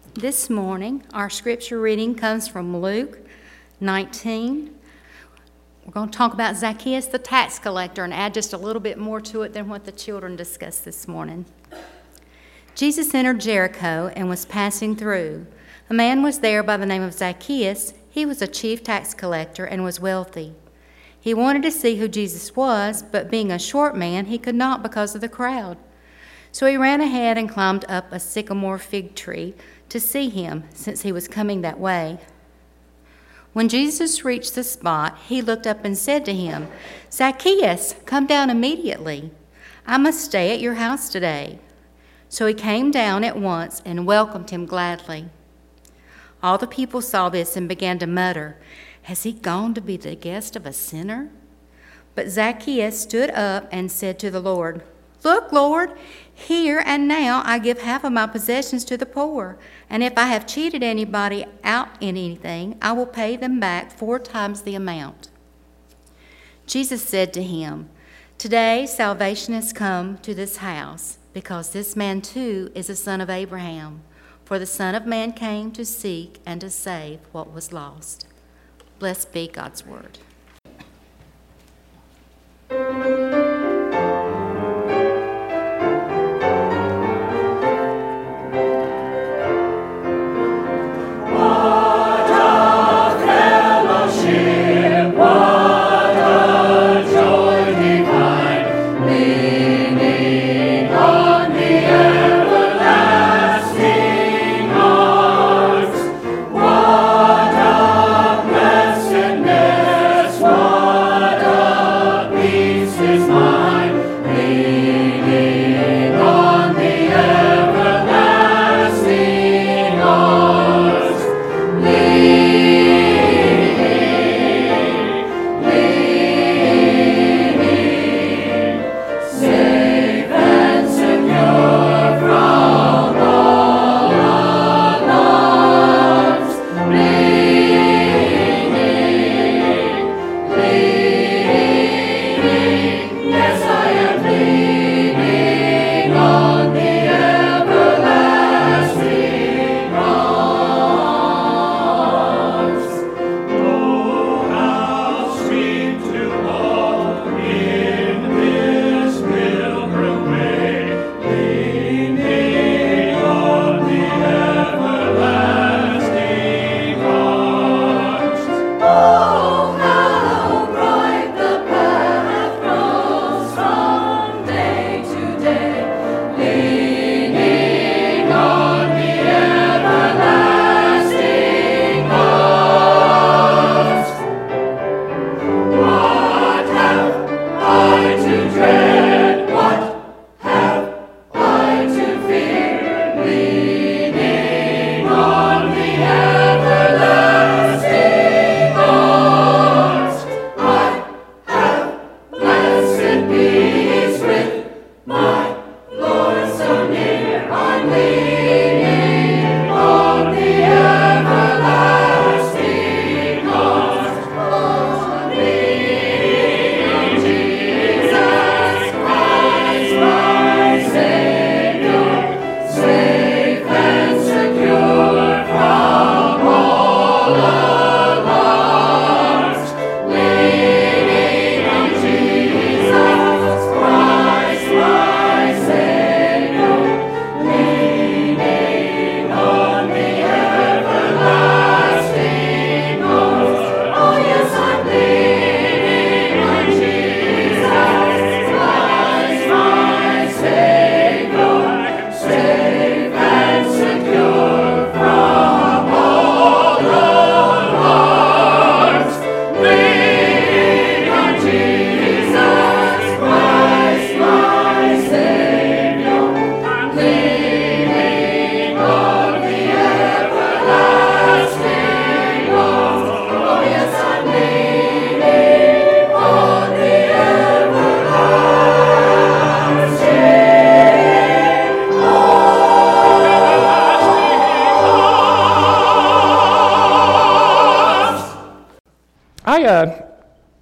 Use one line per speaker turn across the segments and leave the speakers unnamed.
This morning, our scripture reading comes from Luke 19. We're going to talk about Zacchaeus the tax collector and add just a little bit more to it than what the children discussed this morning. Jesus entered Jericho and was passing through. A man was there by the name of Zacchaeus. He was a chief tax collector and was wealthy. He wanted to see who Jesus was, but being a short man, he could not because of the crowd. So he ran ahead and climbed up a sycamore fig tree to see him, since he was coming that way. When Jesus reached the spot, he looked up and said to him, "Zacchaeus, come down immediately. I must stay at your house today." So he came down at once and welcomed him gladly. All the people saw this and began to mutter, "Has he gone to be the guest of a sinner?" But Zacchaeus stood up and said to the Lord, "Look, Lord, here and now I give half of my possessions to the poor, and if I have cheated anybody out in anything, I will pay them back 4 times the amount." Jesus said to him, "Today salvation has come to this house, because this man too is a son of Abraham. For the Son of Man came to seek and to save what was lost." Blessed be God's word.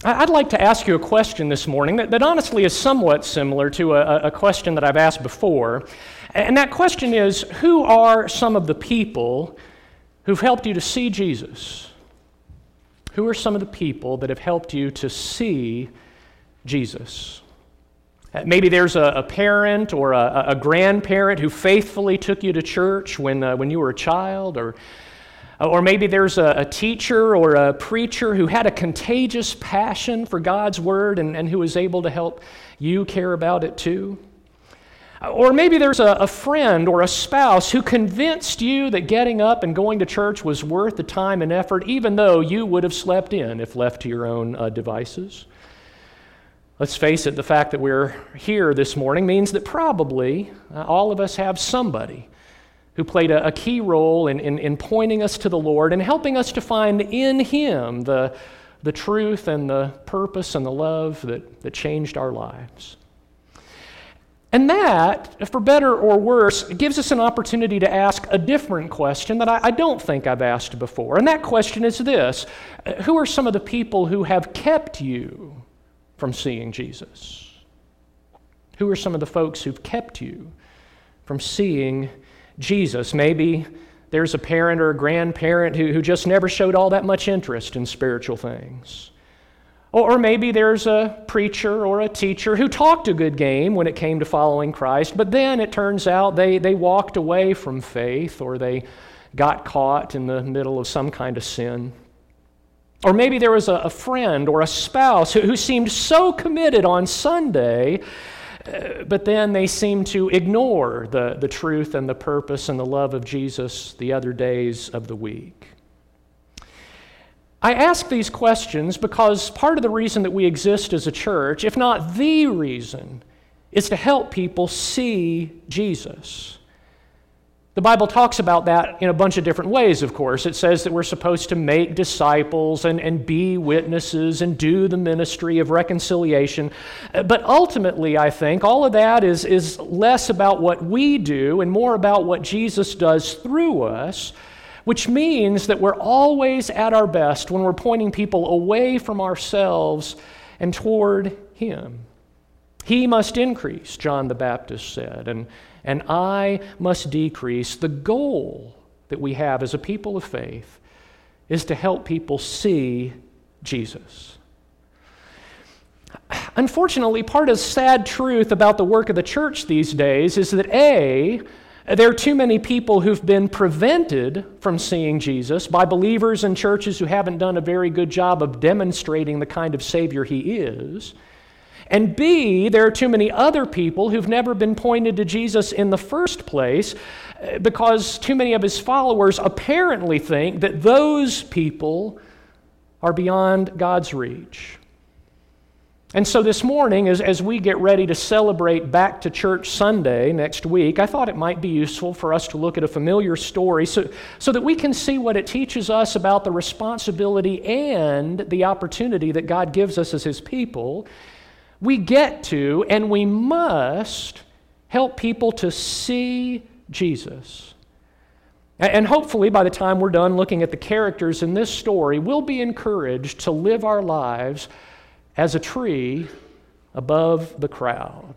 I'd like to ask you a question this morning that honestly is somewhat similar to a question that I've asked before. And that question is, who are some of the people who've helped you to see Jesus? Who are some of the people that have helped you to see Jesus? Maybe there's a parent or a grandparent who faithfully took you to church when you were a child, or maybe there's a teacher or a preacher who had a contagious passion for God's Word and who was able to help you care about it too. Or maybe there's a friend or a spouse who convinced you that getting up and going to church was worth the time and effort, even though you would have slept in if left to your own devices. Let's face it, the fact that we're here this morning means that probably all of us have somebody who played a key role in pointing us to the Lord and helping us to find in Him the truth and the purpose and the love that changed our lives. And that, for better or worse, gives us an opportunity to ask a different question that I don't think I've asked before. And that question is this: who are some of the people who have kept you from seeing Jesus? Who are some of the folks who've kept you from seeing Jesus? Maybe there's a parent or a grandparent who just never showed all that much interest in spiritual things. Or maybe there's a preacher or a teacher who talked a good game when it came to following Christ, but then it turns out they walked away from faith, or they got caught in the middle of some kind of sin. Or maybe there was a friend or a spouse who seemed so committed on Sunday, but then they seemed to ignore the truth and the purpose and the love of Jesus the other days of the week. I ask these questions because part of the reason that we exist as a church, if not the reason, is to help people see Jesus. The Bible talks about that in a bunch of different ways, of course. It says that we're supposed to make disciples and be witnesses and do the ministry of reconciliation. But ultimately, I think, all of that is less about what we do and more about what Jesus does through us, which means that we're always at our best when we're pointing people away from ourselves and toward Him. He must increase, John the Baptist said, and I must decrease. The goal that we have as a people of faith is to help people see Jesus. Unfortunately, part of the sad truth about the work of the church these days is that there are too many people who've been prevented from seeing Jesus by believers in churches who haven't done a very good job of demonstrating the kind of Savior He is. And B, there are too many other people who've never been pointed to Jesus in the first place because too many of His followers apparently think that those people are beyond God's reach. And so this morning, as we get ready to celebrate Back to Church Sunday next week, I thought it might be useful for us to look at a familiar story so that we can see what it teaches us about the responsibility and the opportunity that God gives us as His people. We get to and we must help people to see Jesus. And hopefully by the time we're done looking at the characters in this story, we'll be encouraged to live our lives as a tree above the crowd.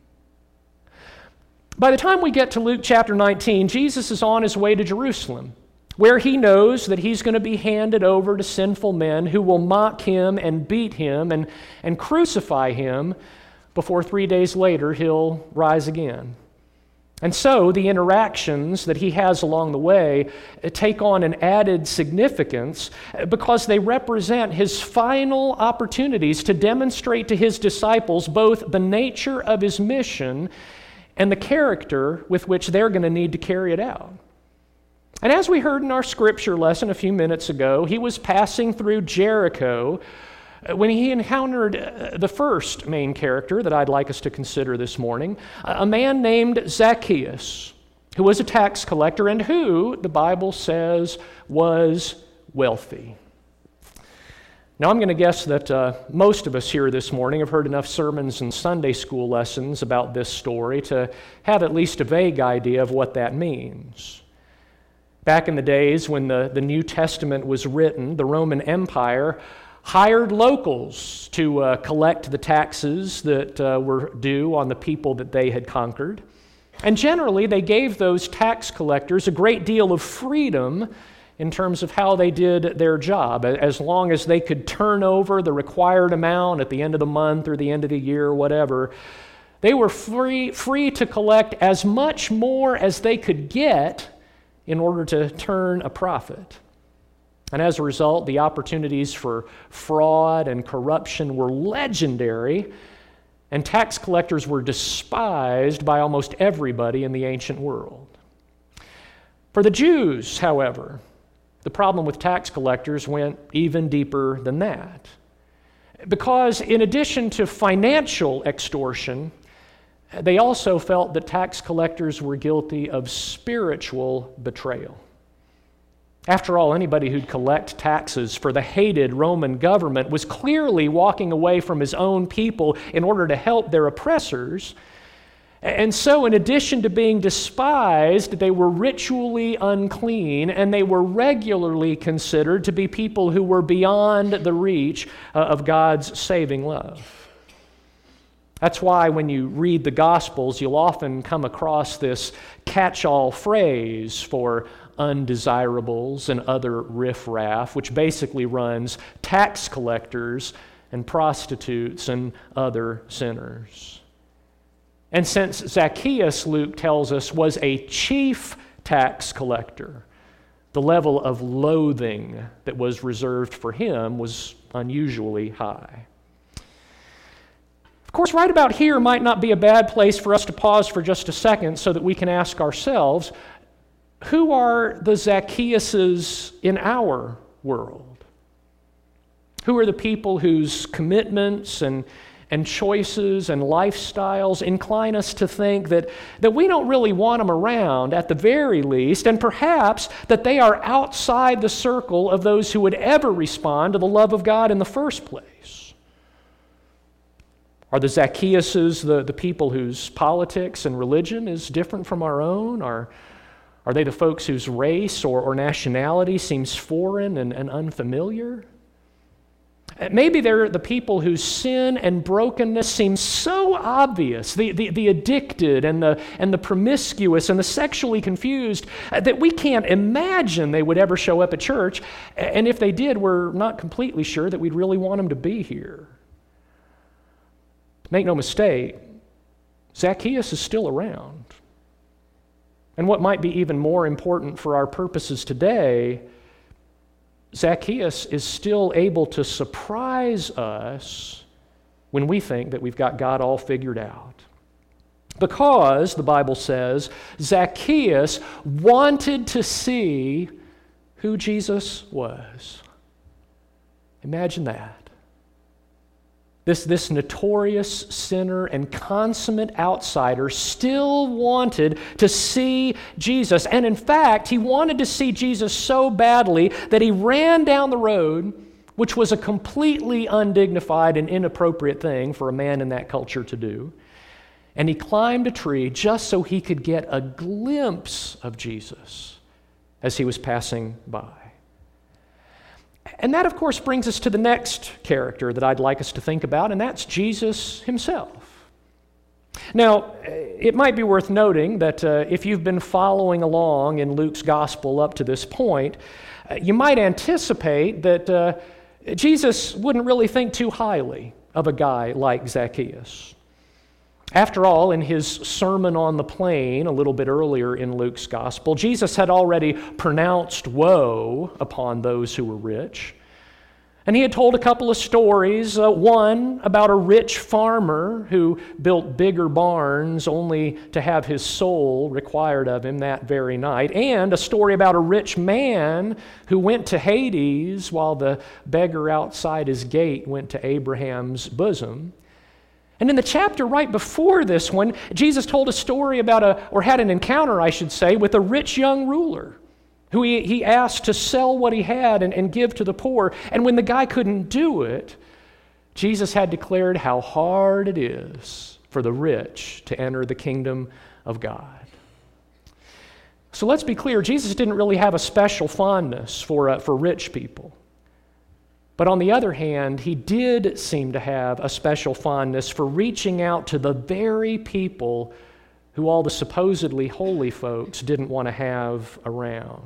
By the time we get to Luke chapter 19, Jesus is on His way to Jerusalem, where He knows that He's going to be handed over to sinful men who will mock Him and beat Him and crucify Him before 3 days later He'll rise again. And so the interactions that He has along the way take on an added significance because they represent His final opportunities to demonstrate to His disciples both the nature of His mission and the character with which they're going to need to carry it out. And as we heard in our scripture lesson a few minutes ago, He was passing through Jericho when He encountered the first main character that I'd like us to consider this morning, a man named Zacchaeus, who was a tax collector and who, the Bible says, was wealthy. Now, I'm going to guess that most of us here this morning have heard enough sermons and Sunday school lessons about this story to have at least a vague idea of what that means. Back in the days when the New Testament was written, the Roman Empire hired locals to collect the taxes that were due on the people that they had conquered. And generally, they gave those tax collectors a great deal of freedom in terms of how they did their job, as long as they could turn over the required amount at the end of the month or the end of the year or whatever. They were free to collect as much more as they could get in order to turn a profit. And as a result, the opportunities for fraud and corruption were legendary, and tax collectors were despised by almost everybody in the ancient world. For the Jews, however, the problem with tax collectors went even deeper than that. Because in addition to financial extortion, they also felt that tax collectors were guilty of spiritual betrayal. After all, anybody who'd collect taxes for the hated Roman government was clearly walking away from his own people in order to help their oppressors. And so, in addition to being despised, they were ritually unclean, and they were regularly considered to be people who were beyond the reach of God's saving love. That's why when you read the Gospels, you'll often come across this catch-all phrase for undesirables and other riffraff, which basically runs tax collectors and prostitutes and other sinners. And since Zacchaeus, Luke tells us, was a chief tax collector, the level of loathing that was reserved for him was unusually high. Of course, right about here might not be a bad place for us to pause for just a second so that we can ask ourselves, who are the Zacchaeuses in our world? Who are the people whose commitments and choices and lifestyles incline us to think that we don't really want them around at the very least, and perhaps that they are outside the circle of those who would ever respond to the love of God in the first place? Are the Zacchaeuses the people whose politics and religion is different from our own? Are they the folks whose race or nationality seems foreign and unfamiliar? Maybe they're the people whose sin and brokenness seem so obvious, the addicted and the promiscuous and the sexually confused, that we can't imagine they would ever show up at church, and if they did, we're not completely sure that we'd really want them to be here. Make no mistake, Zacchaeus is still around. And what might be even more important for our purposes today, Zacchaeus is still able to surprise us when we think that we've got God all figured out. Because, the Bible says, Zacchaeus wanted to see who Jesus was. Imagine that. This notorious sinner and consummate outsider still wanted to see Jesus. And in fact, he wanted to see Jesus so badly that he ran down the road, which was a completely undignified and inappropriate thing for a man in that culture to do. And he climbed a tree just so he could get a glimpse of Jesus as he was passing by. And that, of course, brings us to the next character that I'd like us to think about, and that's Jesus himself. Now, it might be worth noting that if you've been following along in Luke's gospel up to this point, you might anticipate that Jesus wouldn't really think too highly of a guy like Zacchaeus. After all, in his Sermon on the Plain a little bit earlier in Luke's gospel, Jesus had already pronounced woe upon those who were rich. And he had told a couple of stories, one about a rich farmer who built bigger barns only to have his soul required of him that very night, and a story about a rich man who went to Hades while the beggar outside his gate went to Abraham's bosom. And in the chapter right before this one, Jesus told a story about or had an encounter, I should say, with a rich young ruler who he asked to sell what he had and give to the poor. And when the guy couldn't do it, Jesus had declared how hard it is for the rich to enter the kingdom of God. So let's be clear, Jesus didn't really have a special fondness for rich people. But on the other hand, he did seem to have a special fondness for reaching out to the very people who all the supposedly holy folks didn't want to have around.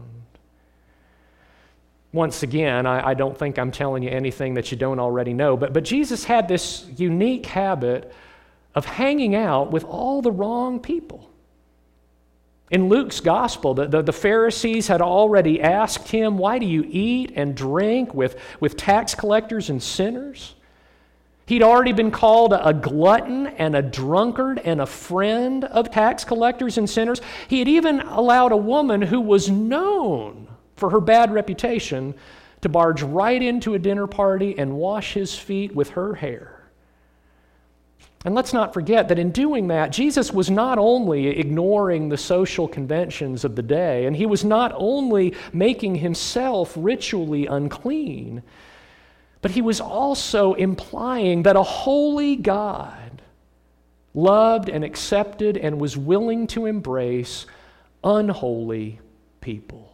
Once again, I don't think I'm telling you anything that you don't already know, but Jesus had this unique habit of hanging out with all the wrong people. In Luke's gospel, the Pharisees had already asked him, "Why do you eat and drink with tax collectors and sinners?" He'd already been called a glutton and a drunkard and a friend of tax collectors and sinners. He had even allowed a woman who was known for her bad reputation to barge right into a dinner party and wash his feet with her hair. And let's not forget that in doing that, Jesus was not only ignoring the social conventions of the day, and he was not only making himself ritually unclean, but he was also implying that a holy God loved and accepted and was willing to embrace unholy people.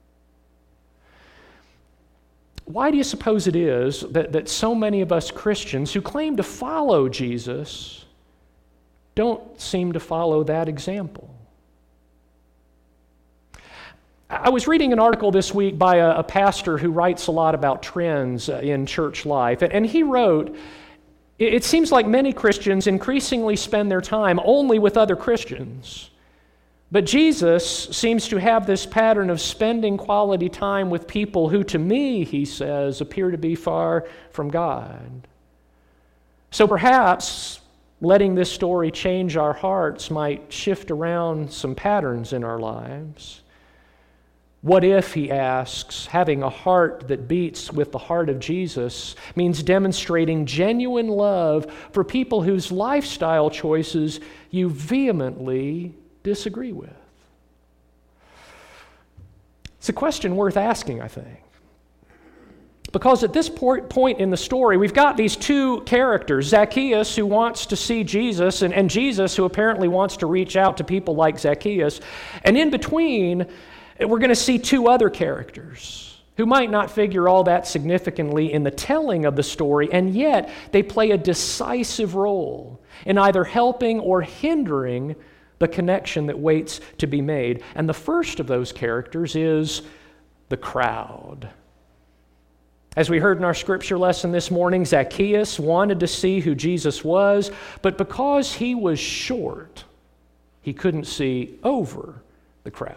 Why do you suppose it is that so many of us Christians who claim to follow Jesus don't seem to follow that example? I was reading an article this week by a pastor who writes a lot about trends in church life, and he wrote, "It seems like many Christians increasingly spend their time only with other Christians. But Jesus seems to have this pattern of spending quality time with people who, to me," he says, "appear to be far from God. So perhaps letting this story change our hearts might shift around some patterns in our lives. What if," he asks, "having a heart that beats with the heart of Jesus means demonstrating genuine love for people whose lifestyle choices you vehemently disagree with?" It's a question worth asking, I think. Because at this point in the story, we've got these two characters, Zacchaeus, who wants to see Jesus, and Jesus, who apparently wants to reach out to people like Zacchaeus. And in between, we're going to see two other characters who might not figure all that significantly in the telling of the story, and yet they play a decisive role in either helping or hindering the connection that waits to be made. And the first of those characters is the crowd. As we heard in our scripture lesson this morning, Zacchaeus wanted to see who Jesus was, but because he was short, he couldn't see over the crowd.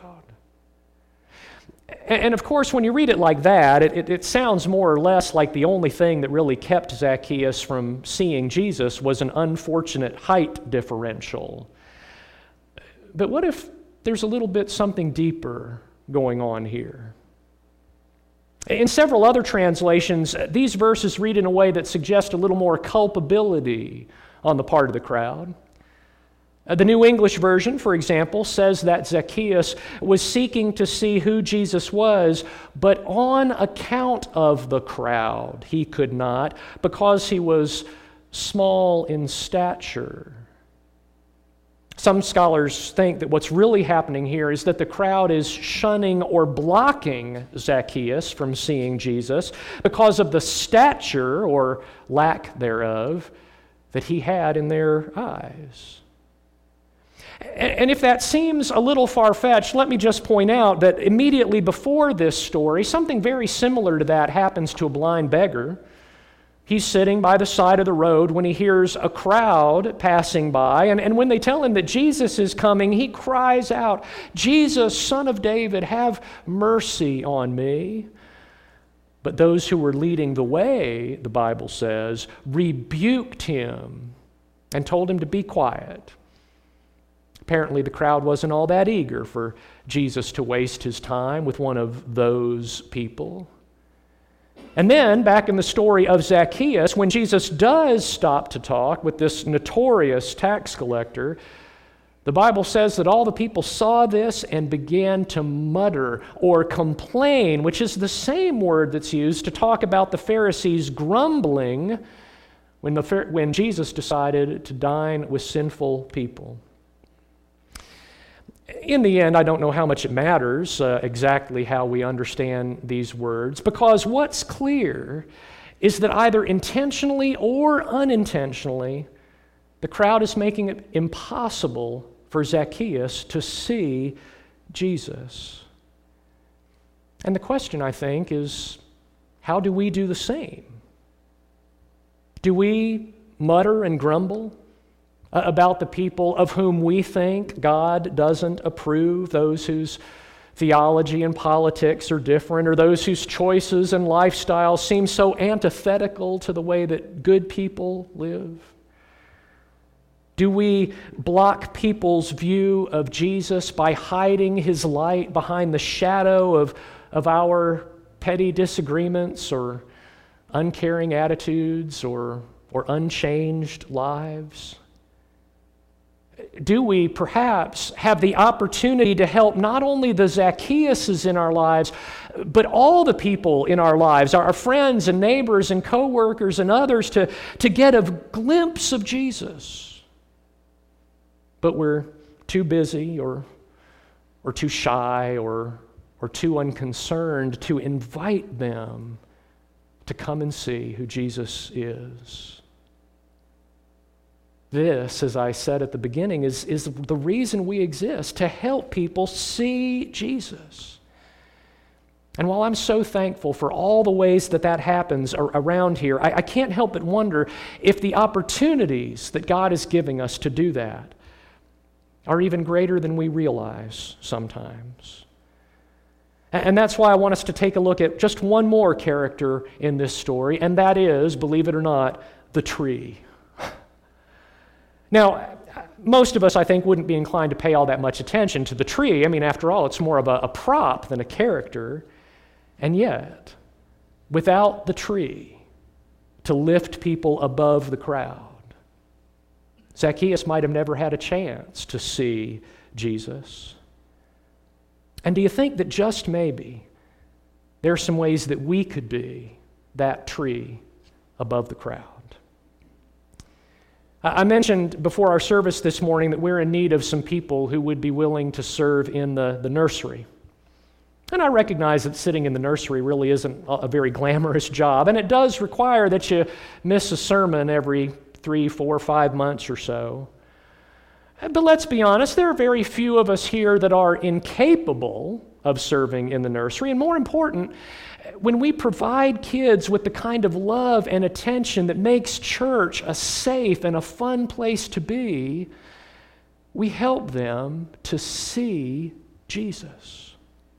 And of course, when you read it like that, it sounds more or less like the only thing that really kept Zacchaeus from seeing Jesus was an unfortunate height differential. But what if there's a little bit something deeper going on here? In several other translations, these verses read in a way that suggests a little more culpability on the part of the crowd. The New English Version, for example, says that Zacchaeus was seeking to see who Jesus was, but on account of the crowd, he could not, because he was small in stature. Some scholars think that what's really happening here is that the crowd is shunning or blocking Zacchaeus from seeing Jesus because of the stature, or lack thereof, that he had in their eyes. And if that seems a little far-fetched, let me just point out that immediately before this story, something very similar to that happens to a blind beggar. He's sitting by the side of the road when he hears a crowd passing by, and when they tell him that Jesus is coming, he cries out, "Jesus, Son of David, have mercy on me." But those who were leading the way, the Bible says, rebuked him and told him to be quiet. Apparently, the crowd wasn't all that eager for Jesus to waste his time with one of those people. And then, back in the story of Zacchaeus, when Jesus does stop to talk with this notorious tax collector, the Bible says that all the people saw this and began to mutter or complain, which is the same word that's used to talk about the Pharisees grumbling when Jesus decided to dine with sinful people. In the end, I don't know how much it matters exactly how we understand these words, because what's clear is that either intentionally or unintentionally, the crowd is making it impossible for Zacchaeus to see Jesus. And the question, I think, is how do we do the same? Do we mutter and grumble about the people of whom we think God doesn't approve, those whose theology and politics are different, or those whose choices and lifestyles seem so antithetical to the way that good people live? Do we block people's view of Jesus by hiding his light behind the shadow of our petty disagreements or uncaring attitudes or unchanged lives? Do we perhaps have the opportunity to help not only the Zacchaeuses in our lives, but all the people in our lives, our friends and neighbors and coworkers and others, to get a glimpse of Jesus? But we're too busy or too shy or too unconcerned to invite them to come and see who Jesus is. This, as I said at the beginning, is the reason we exist, to help people see Jesus. And while I'm so thankful for all the ways that happens around here, I can't help but wonder if the opportunities that God is giving us to do that are even greater than we realize sometimes. And that's why I want us to take a look at just one more character in this story, and that is, believe it or not, the tree. Now, most of us, I think, wouldn't be inclined to pay all that much attention to the tree. I mean, after all, it's more of a prop than a character. And yet, without the tree to lift people above the crowd, Zacchaeus might have never had a chance to see Jesus. And do you think that just maybe there are some ways that we could be that tree above the crowd? I mentioned before our service this morning that we're in need of some people who would be willing to serve in the nursery. And I recognize that sitting in the nursery really isn't a very glamorous job, and it does require that you miss a sermon every 3, 4, 5 months or so. But let's be honest, there are very few of us here that are incapable of serving in the nursery. And more important, when we provide kids with the kind of love and attention that makes church a safe and a fun place to be, we help them to see Jesus.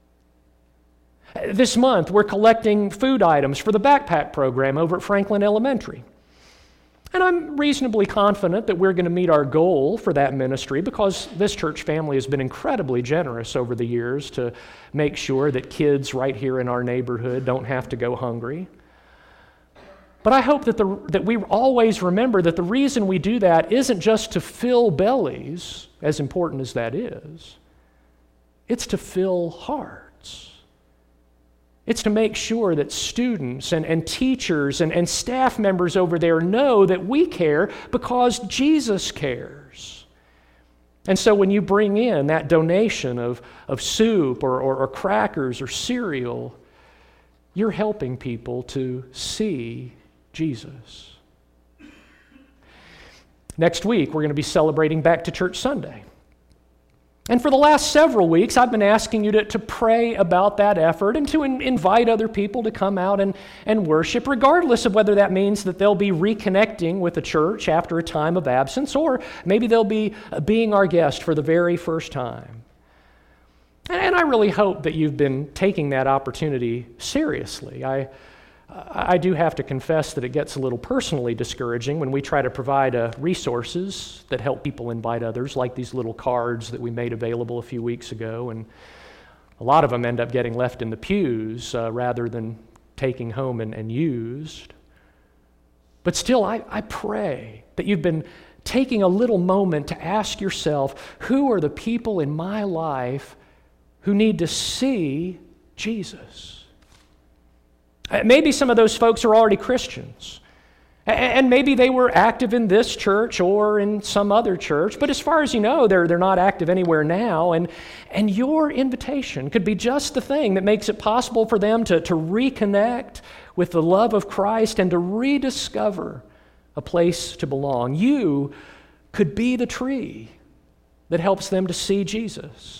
This month, we're collecting food items for the backpack program over at Franklin Elementary. And I'm reasonably confident that we're going to meet our goal for that ministry because this church family has been incredibly generous over the years to make sure that kids right here in our neighborhood don't have to go hungry. But I hope that we always remember that the reason we do that isn't just to fill bellies, as important as that is. It's to fill hearts. It's to make sure that students and teachers and staff members over there know that we care because Jesus cares. And so when you bring in that donation of soup or crackers or cereal, you're helping people to see Jesus. Next week, we're going to be celebrating Back to Church Sunday. And for the last several weeks, I've been asking you to pray about that effort and to invite other people to come out and worship, regardless of whether that means that they'll be reconnecting with the church after a time of absence, or maybe they'll be being our guest for the very first time. And I really hope that you've been taking that opportunity seriously. I do have to confess that it gets a little personally discouraging when we try to provide resources that help people invite others, like these little cards that we made available a few weeks ago, and a lot of them end up getting left in the pews rather than taking home and used. But still, I pray that you've been taking a little moment to ask yourself, who are the people in my life who need to see Jesus? Maybe some of those folks are already Christians, And maybe they were active in this church or in some other church, but as far as you know, they're not active anywhere now. And your invitation could be just the thing that makes it possible for them to reconnect with the love of Christ and to rediscover a place to belong. You could be the tree that helps them to see Jesus.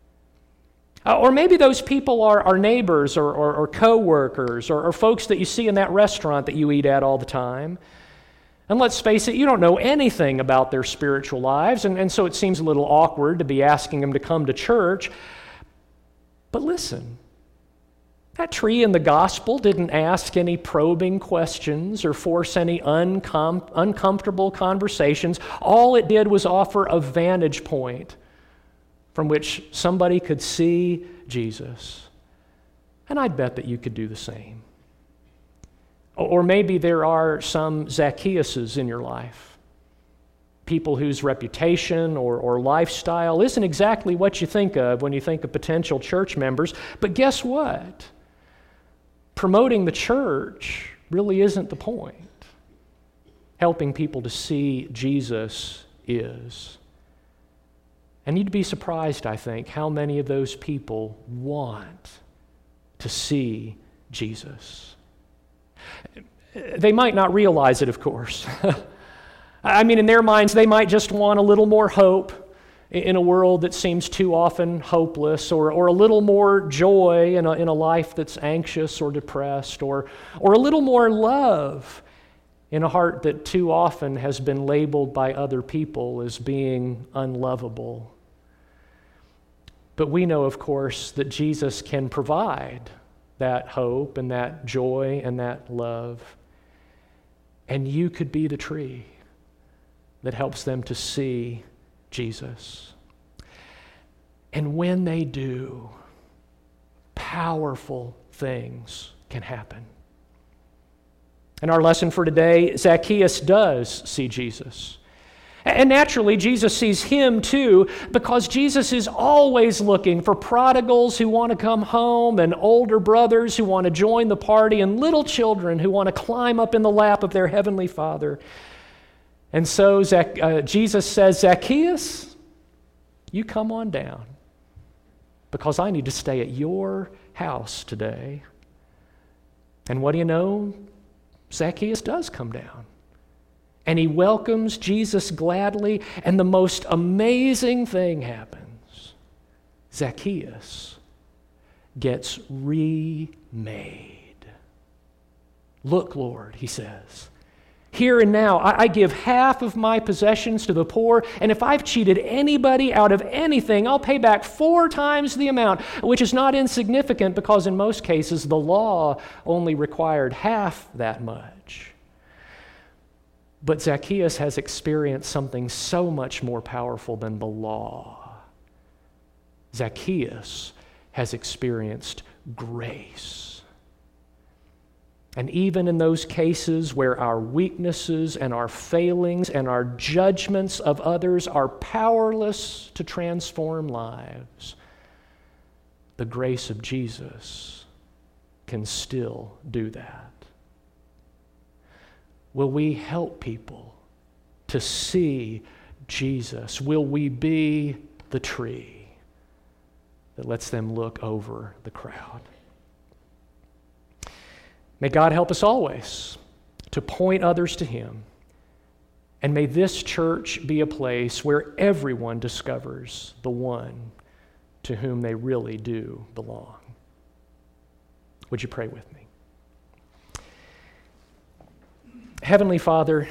Or maybe those people are neighbors or co-workers or folks that you see in that restaurant that you eat at all the time. And let's face it, you don't know anything about their spiritual lives, and so it seems a little awkward to be asking them to come to church. But listen, that tree in the gospel didn't ask any probing questions or force any uncomfortable conversations. All it did was offer a vantage point from which somebody could see Jesus. And I'd bet that you could do the same. Or maybe there are some Zacchaeuses in your life, people whose reputation or lifestyle isn't exactly what you think of when you think of potential church members. But guess what? Promoting the church really isn't the point. Helping people to see Jesus is. And you'd be surprised, I think, how many of those people want to see Jesus. They might not realize it, of course. I mean, in their minds, they might just want a little more hope in a world that seems too often hopeless, or a little more joy in a life that's anxious or depressed, or a little more love in a heart that too often has been labeled by other people as being unlovable. But we know, of course, that Jesus can provide that hope and that joy and that love. And you could be the tree that helps them to see Jesus. And when they do, powerful things can happen. In our lesson for today, Zacchaeus does see Jesus. And naturally, Jesus sees him too, because Jesus is always looking for prodigals who want to come home, and older brothers who want to join the party, and little children who want to climb up in the lap of their heavenly Father. And so Jesus says, Zacchaeus, you come on down, because I need to stay at your house today. And what do you know? Zacchaeus does come down. And he welcomes Jesus gladly, and the most amazing thing happens. Zacchaeus gets remade. Look, Lord, he says, here and now I give half of my possessions to the poor, and if I've cheated anybody out of anything, I'll pay back 4 times the amount, which is not insignificant because in most cases the law only required half that much. But Zacchaeus has experienced something so much more powerful than the law. Zacchaeus has experienced grace. And even in those cases where our weaknesses and our failings and our judgments of others are powerless to transform lives, the grace of Jesus can still do that. Will we help people to see Jesus? Will we be the tree that lets them look over the crowd? May God help us always to point others to Him. And may this church be a place where everyone discovers the one to whom they really do belong. Would you pray with me? Heavenly Father,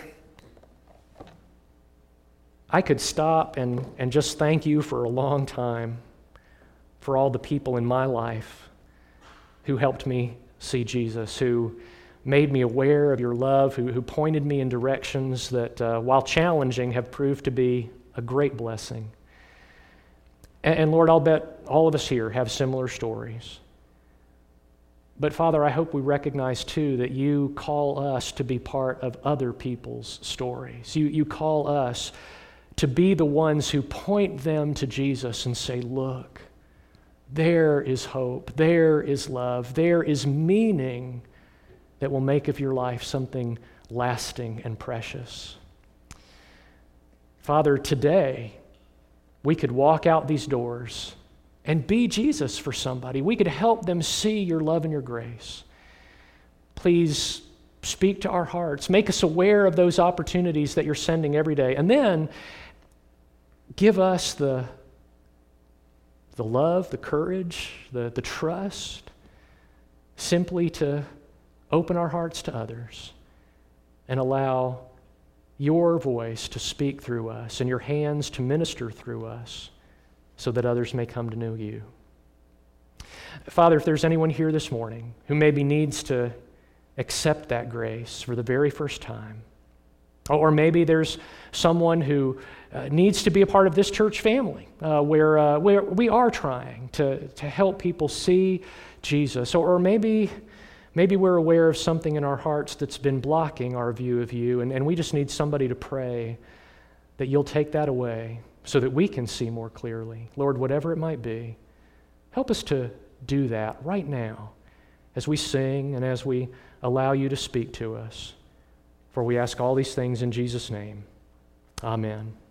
I could stop and just thank you for a long time for all the people in my life who helped me see Jesus, who made me aware of your love, who pointed me in directions that, while challenging, have proved to be a great blessing. And Lord, I'll bet all of us here have similar stories. But Father, I hope we recognize too that you call us to be part of other people's stories. You call us to be the ones who point them to Jesus and say, look, there is hope, there is love, there is meaning that will make of your life something lasting and precious. Father, today we could walk out these doors and be Jesus for somebody. We could help them see your love and your grace. Please speak to our hearts. Make us aware of those opportunities that you're sending every day. And then give us the love, the courage, the trust, simply to open our hearts to others and allow your voice to speak through us and your hands to minister through us so that others may come to know you. Father, if there's anyone here this morning who maybe needs to accept that grace for the very first time, or maybe there's someone who needs to be a part of this church family where we are trying to help people see Jesus, or maybe we're aware of something in our hearts that's been blocking our view of you, and we just need somebody to pray that you'll take that away so that we can see more clearly. Lord, whatever it might be, help us to do that right now as we sing and as we allow you to speak to us. For we ask all these things in Jesus' name. Amen.